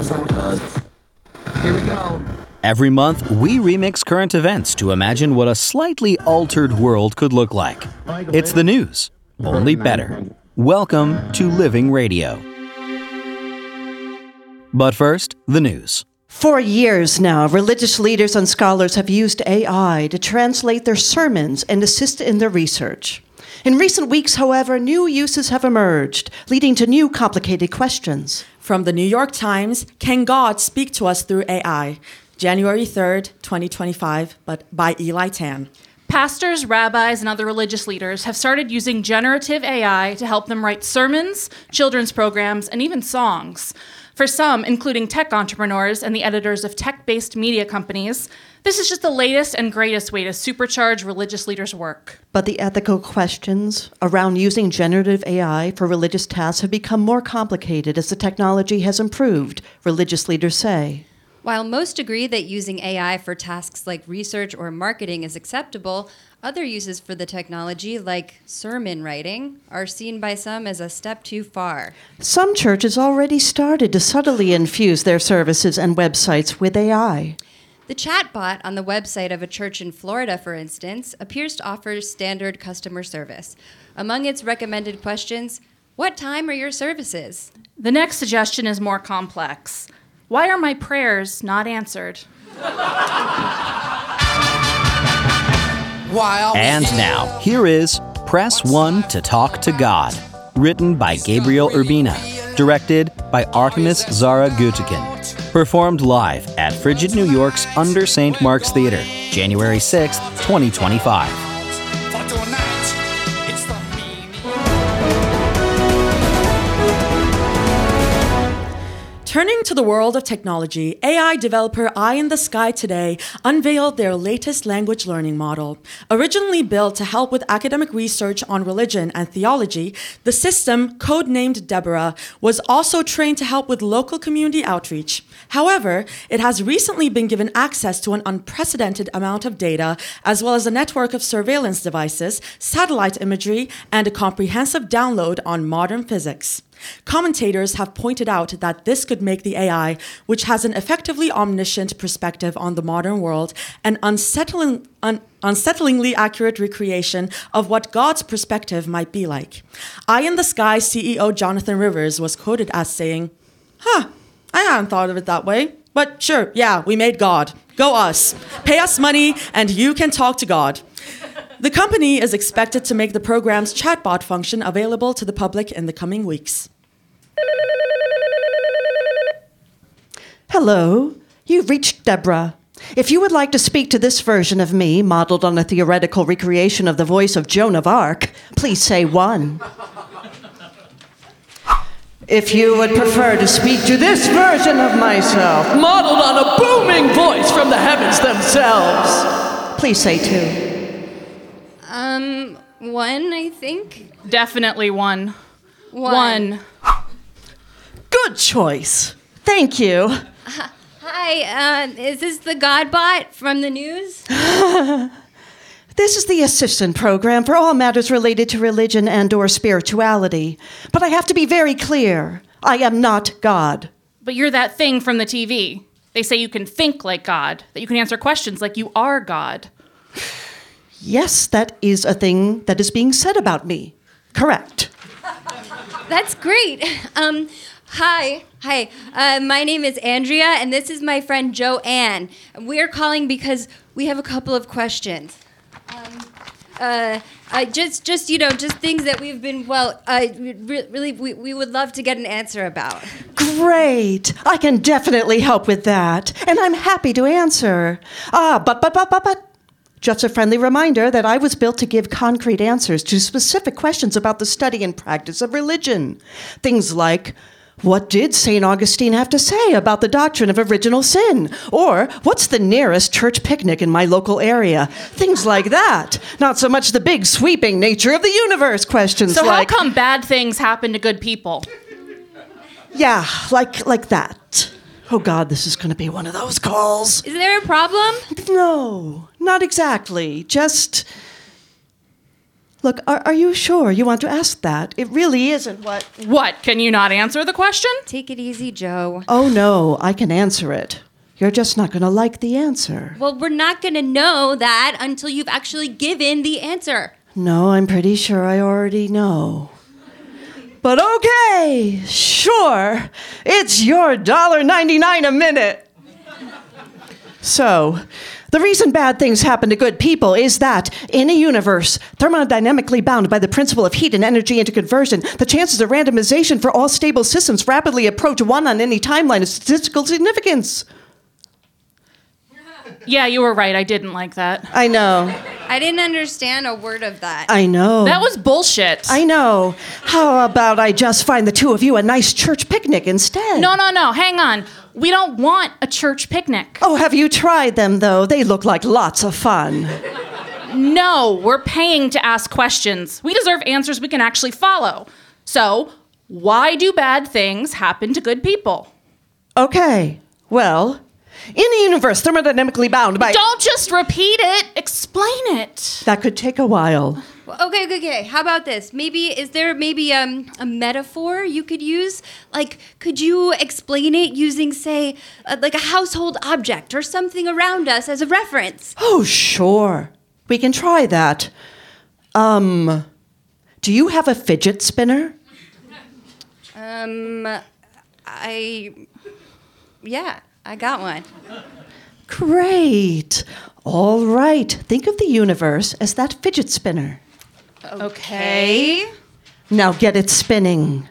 Here we go. Every month, we remix current events to imagine what a slightly altered world could look like. It's the news, only better. Welcome to Living Radio. But first, the news. For years now, religious leaders and scholars have used AI to translate their sermons and assist in their research. In recent weeks, however, new uses have emerged, leading to new complicated questions. From the New York Times, Can God Speak to Us Through AI? January 3rd, 2025, but by Eli Tan. Pastors, rabbis, and other religious leaders have started using generative AI to help them write sermons, children's programs, and even songs. For some, including tech entrepreneurs and the editors of tech-based media companies, this is just the latest and greatest way to supercharge religious leaders' work. But the ethical questions around using generative AI for religious tasks have become more complicated as the technology has improved, religious leaders say. While most agree that using AI for tasks like research or marketing is acceptable, other uses for the technology, like sermon writing, are seen by some as a step too far. Some churches already started to subtly infuse their services and websites with AI. The chatbot on the website of a church in Florida, for instance, appears to offer standard customer service. Among its recommended questions, what time are your services? The next suggestion is more complex. Why are my prayers not answered? And now, here is Press 1 to Talk to God, written by Gabriel Urbina, directed by Artemis Zara Gutikin, performed live at Frigid New York's Under St. Mark's Theater, January 6th, 2025. Turning to the world of technology, AI developer Eye in the Sky today unveiled their latest language learning model. Originally built to help with academic research on religion and theology, the system, codenamed Deborah, was also trained to help with local community outreach. However, it has recently been given access to an unprecedented amount of data, as well as a network of surveillance devices, satellite imagery, and a comprehensive download on modern physics. Commentators have pointed out that this could make the AI, which has an effectively omniscient perspective on the modern world, an unsettlingly accurate recreation of what God's perspective might be like. Eye in the Sky CEO Jonathan Rivers was quoted as saying, I hadn't thought of it that way. But sure, yeah, we made God. Go us. Pay us money and you can talk to God. The company is expected to make the program's chatbot function available to the public in the coming weeks. Hello, you've reached Deborah. If you would like to speak to this version of me, modeled on a theoretical recreation of the voice of Joan of Arc, please say 1. If you would prefer to speak to this version of myself, modeled on a booming voice from the heavens themselves, please say 2. 1, I think. Definitely 1. 1. Good choice. Thank you. Hi, is this the Godbot from the news? This is the assistant program for all matters related to religion and/or spirituality. But I have to be very clear. I am not God. But you're that thing from the TV. They say you can think like God, that you can answer questions like you are God. Yes, that is a thing that is being said about me. Correct. That's great. Hi. My name is Andrea, and this is my friend Joanne. We're calling because we have a couple of questions. Just things that we've been, we would love to get an answer about. Great. I can definitely help with that, and I'm happy to answer. But. Just a friendly reminder that I was built to give concrete answers to specific questions about the study and practice of religion. Things like, what did St. Augustine have to say about the doctrine of original sin? Or, what's the nearest church picnic in my local area? Things like that. Not so much the big, sweeping nature of the universe questions so like... how come bad things happen to good people? Yeah, like that. Oh, God, this is going to be one of those calls. Is there a problem? No, not exactly. Just Look, are you sure you want to ask that? It really isn't what... What? Can you not answer the question? Take it easy, Joe. Oh, no, I can answer it. You're just not going to like the answer. Well, we're not going to know that until you've actually given the answer. No, I'm pretty sure I already know. But okay, sure, it's your $1.99 a minute. So, the reason bad things happen to good people is that, in a universe thermodynamically bound by the principle of heat and energy interconversion, the chances of randomization for all stable systems rapidly approach 1 on any timeline of statistical significance. Yeah, you were right. I didn't like that. I know. I didn't understand a word of that. I know. That was bullshit. I know. How about I just find the two of you a nice church picnic instead? No. Hang on. We don't want a church picnic. Oh, have you tried them, though? They look like lots of fun. No, we're paying to ask questions. We deserve answers we can actually follow. So, why do bad things happen to good people? Okay, well, in a universe thermodynamically bound by... Don't just repeat it. Explain it. That could take a while. Okay. How about this? Is there a metaphor you could use? Like, could you explain it using, say, like a household object or something around us as a reference? Oh, sure. We can try that. Do you have a fidget spinner? Yeah, I got one. Great. All right. Think of the universe as that fidget spinner. Okay. Now get it spinning.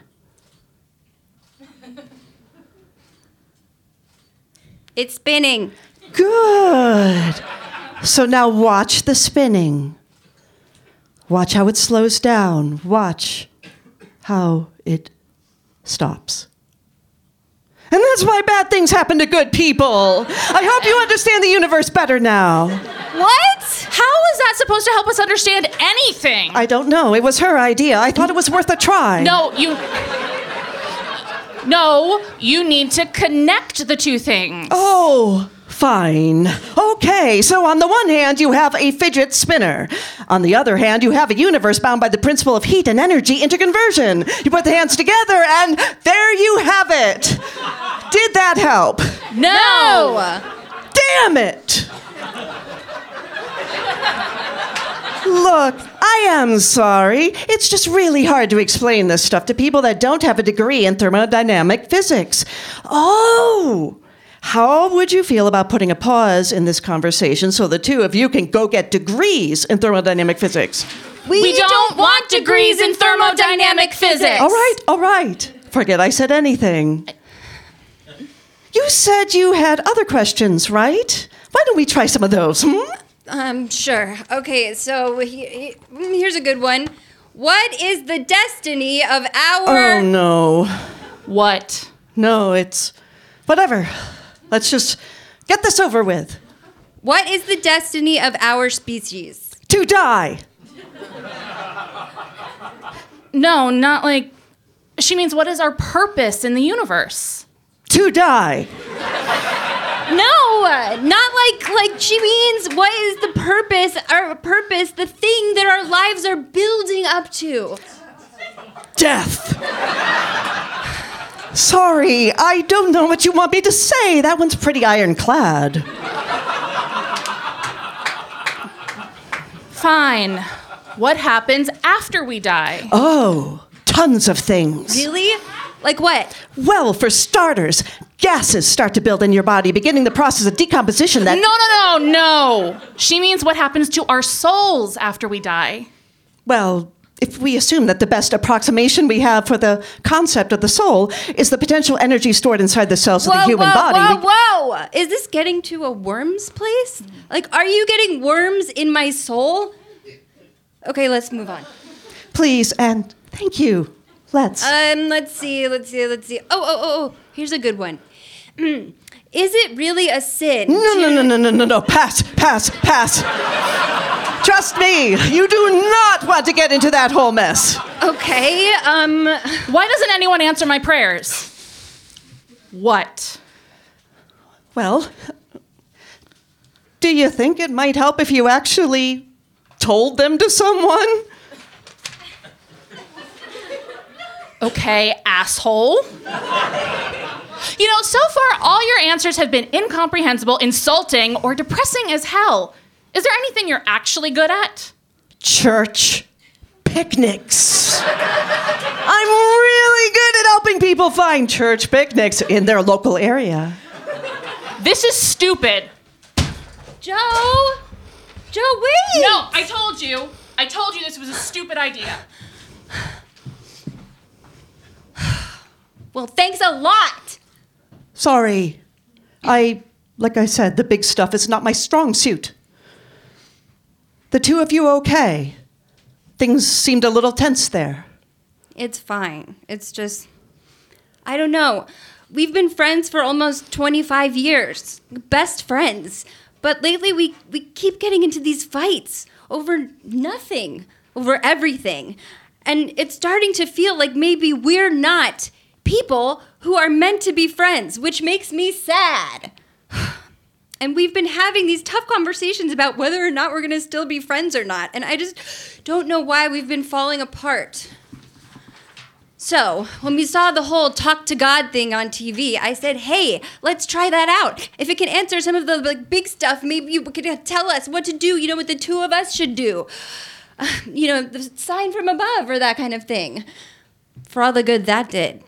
It's spinning. Good. So now watch the spinning. Watch how it slows down. Watch how it stops. And that's why bad things happen to good people. I hope you understand the universe better now. What? How is that supposed to help us understand anything? I don't know. It was her idea. I thought it was worth a try. No, you need to connect the two things. Oh, fine. Okay, so on the one hand, you have a fidget spinner. On the other hand, you have a universe bound by the principle of heat and energy interconversion. You put the hands together, and there you have it. Did that help? No! Damn it! Look, I am sorry. It's just really hard to explain this stuff to people that don't have a degree in thermodynamic physics. Oh! How would you feel about putting a pause in this conversation so the two of you can go get degrees in thermodynamic physics? We don't want degrees in thermodynamic physics. All right. Forget I said anything. You said you had other questions, right? Why don't we try some of those, Sure. Okay, so here's a good one. What is the destiny of our... Oh, no. What? No, it's... whatever. Let's just get this over with. What is the destiny of our species? To die. No, not like... She means what is our purpose in the universe? To die. No, not like she means what is the purpose, our purpose, the thing that our lives are building up to. Death. Sorry, I don't know what you want me to say. That one's pretty ironclad. Fine. What happens after we die? Oh, tons of things. Really? Like what? Well, for starters, gases start to build in your body, beginning the process of decomposition that... No. She means what happens to our souls after we die. Well, if we assume that the best approximation we have for the concept of the soul is the potential energy stored inside the cells of the human body... Whoa! Is this getting to a worm's place? Like, are you getting worms in my soul? Okay, let's move on. Please, and thank you. Let's see. Oh, here's a good one. Is it really a sin? No. Pass. Trust me, you do not want to get into that whole mess. Okay, Why doesn't anyone answer my prayers? What? Well, do you think it might help if you actually told them to someone? Okay, asshole. You know, so far, all your answers have been incomprehensible, insulting, or depressing as hell. Is there anything you're actually good at? Church picnics. I'm really good at helping people find church picnics in their local area. This is stupid. Joe, wait! No, I told you this was a stupid idea. Well, thanks a lot. Sorry. Like I said, the big stuff is not my strong suit. The two of you okay? Things seemed a little tense there. It's fine. It's just, I don't know. We've been friends for almost 25 years. Best friends. But lately we keep getting into these fights over nothing, over everything. And it's starting to feel like maybe we're not people who are meant to be friends, which makes me sad. And we've been having these tough conversations about whether or not we're going to still be friends or not. And I just don't know why we've been falling apart. So, when we saw the whole talk to God thing on TV, I said, hey, let's try that out. If it can answer some of the big stuff, maybe you could tell us what to do, what the two of us should do. The sign from above or that kind of thing. For all the good that did.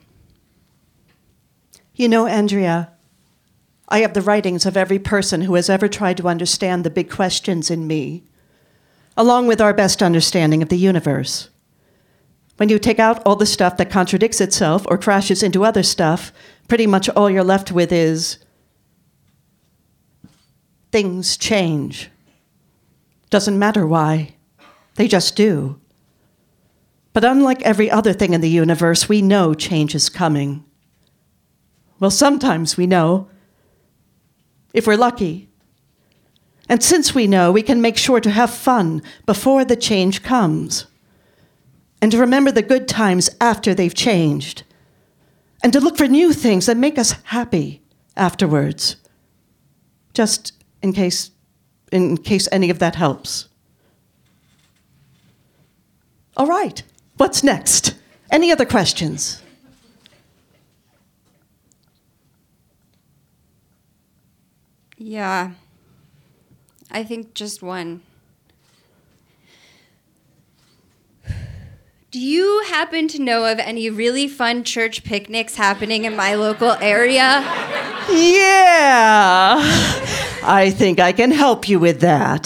Andrea, I have the writings of every person who has ever tried to understand the big questions in me, along with our best understanding of the universe. When you take out all the stuff that contradicts itself or crashes into other stuff, pretty much all you're left with is things change. Doesn't matter why. They just do. But unlike every other thing in the universe, we know change is coming. Well, sometimes we know, if we're lucky. And since we know, we can make sure to have fun before the change comes. And to remember the good times after they've changed. And to look for new things that make us happy afterwards. Just in case any of that helps. All right, what's next? Any other questions? Yeah, I think just one. Do you happen to know of any really fun church picnics happening in my local area? Yeah, I think I can help you with that.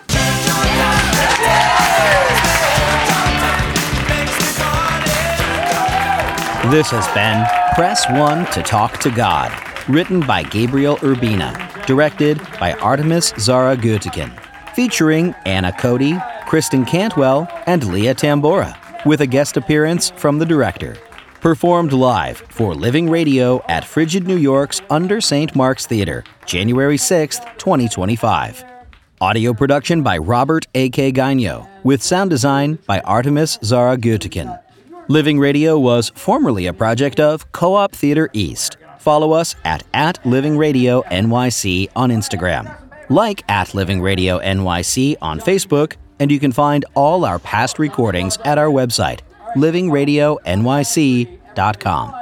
This has been Press 1 to Talk to God, written by Gabriel Urbina, directed by Artemis Zara Gutikin, featuring Anna Cody, Kristen Cantwell, and Leah Tambora, with a guest appearance from the director. Performed live for Living Radio at Frigid New York's Under St. Mark's Theater, January 6, 2025. Audio production by Robert A.K. Gagno, with sound design by Artemis Zara Gutikin. Living Radio was formerly a project of Co-op Theater East. Follow us at Living Radio NYC on Instagram. Like at Living Radio NYC on Facebook, and you can find all our past recordings at our website, livingradionyc.com.